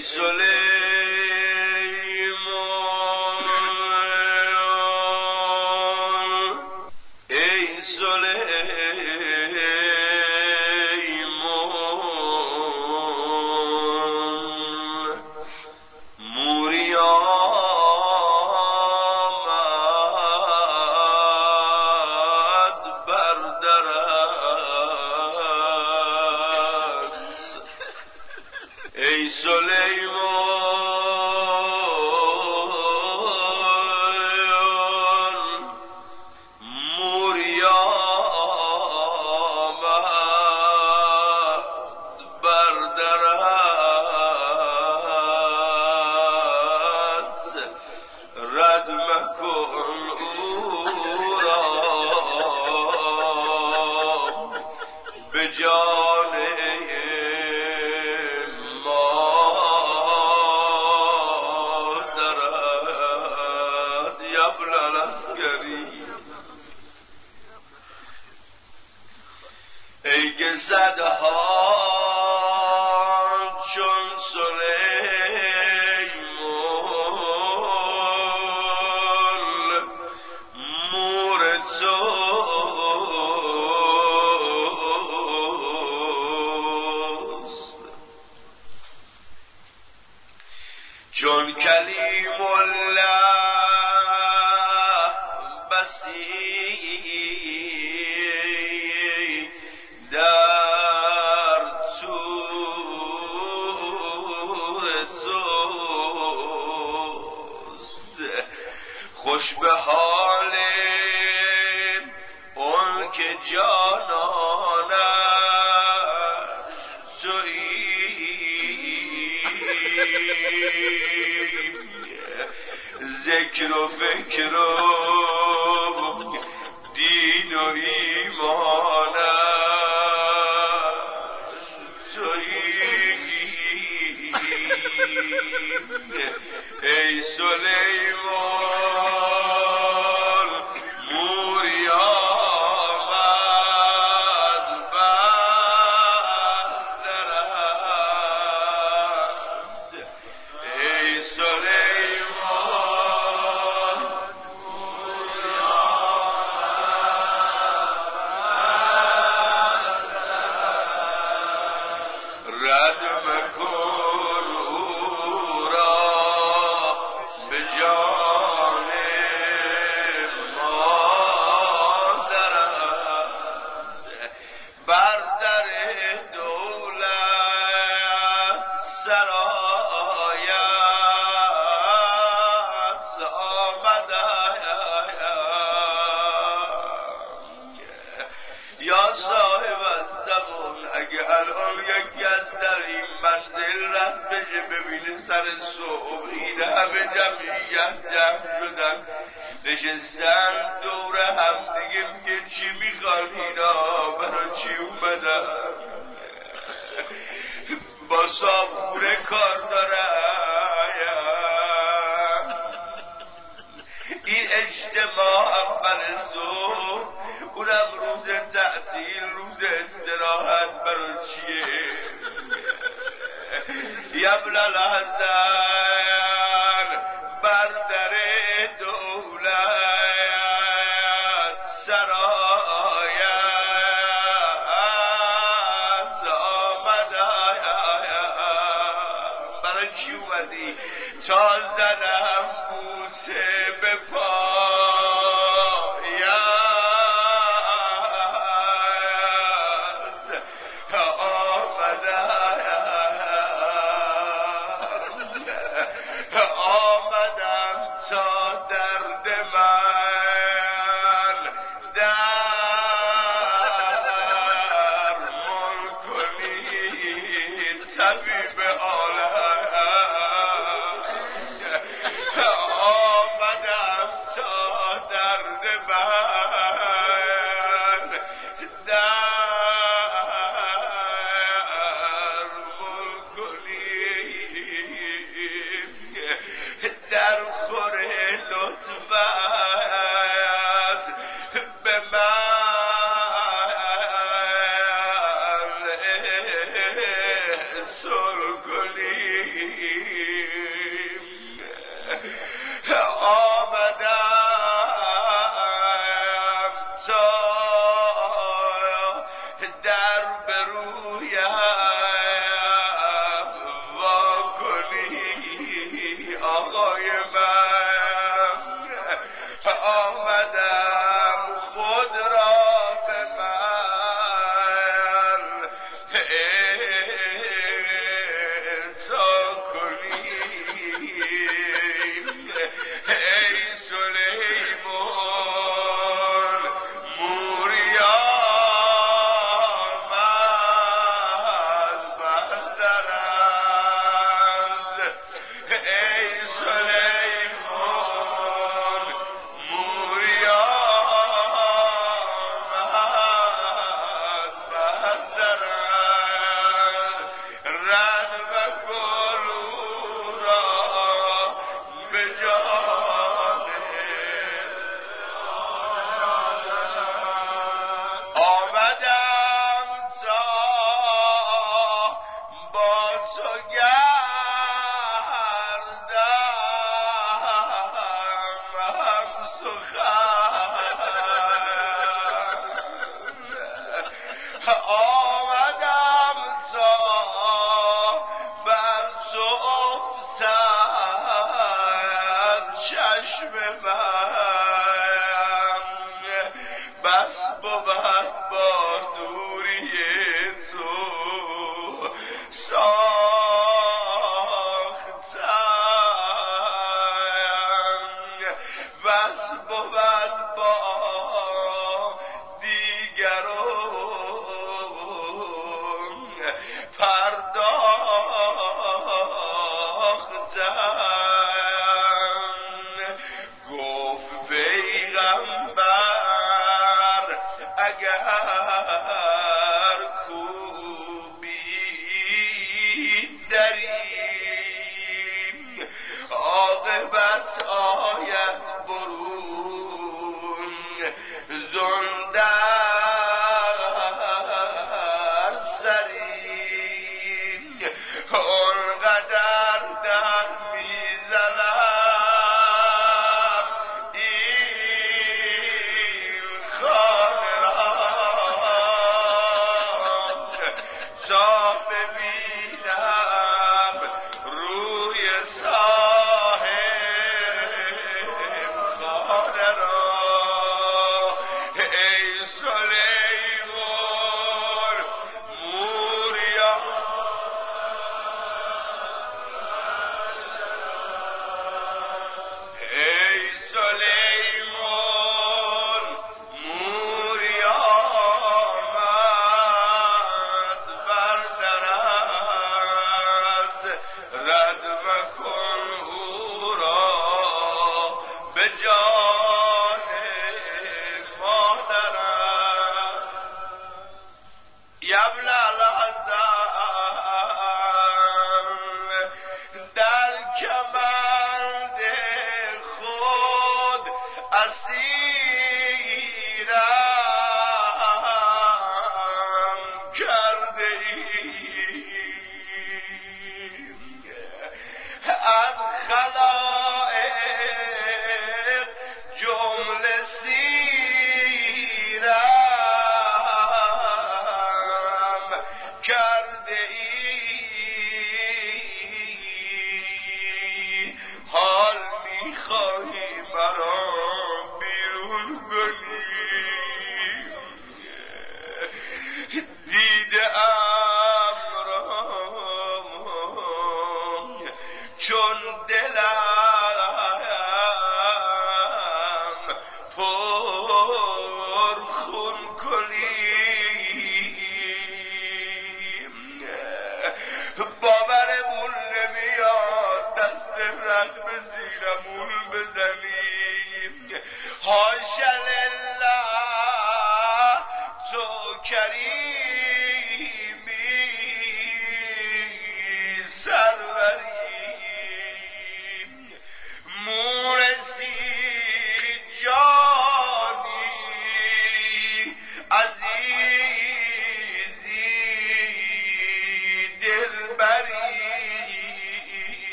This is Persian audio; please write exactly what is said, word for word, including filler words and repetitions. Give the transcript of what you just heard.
چون کلیم الله بسی در طور سوست، خوش به حال اون که جانانش تویی، ذکر و فکر و دین و ایمانش تویی. ای سلیمان موری آمد بردرد، ای سلیمان موری آمد رد مکن او را به جان مادرت، بر در دولت سرایت آمدم. یا صاحب الزمان، اگه الان یکی از در این منزل رد بشه ببینه سر صبح این همه جمعیت جمع شدن نشستن دور هم دیگه، میگه چی میخوان اینا، برای چی اومدن؟ با صابونه کار دارن. این اجتماع اول صبح، اونم روز تعطیل، روز استراحت، برای چیه؟ یبن الحسن بر در دولت سرایت آمدم. برای چی اومدی؟ تا زنم بوسه به پایت آمدم، آمدم تا درد من درمان کنی، طبیب عالم. آمدم تا درد من درمان کنی، در خور لطفت به من سر کنیم آمدم تا در برویم وا کنی آقای من آمدم خود را به من اعطا کنی ای سلیمان موریا آمد بندرند ای سلیمان موریا آمد بندرند رد و گلو را به جان آمدم تا با تو گردم هم سخن آمدم تا بر تو افتد چشم من بس بود با دوری تو ساختم بس بود با دیگران پرداختم گفت پیغمبر اگر کوبی دریم عاقبت آید برون زندر سریم اونقدر در میزنم این خانه را تا ببینم روی صاحب خانه را ای سلیمان موریا ای سلیمان موریا آمد بر درت رد مکن او را به جان مادرت یبن الحسن در کمند خود اسیرم کرده ایم از خلائق جمله سیرم کرده ای حال میخواهی مرا بیرون کنی دیدم را چون دلم پر خون کنی باورمون نمیاد دست رد به زیرمون بزنیم حاش لله تو کریم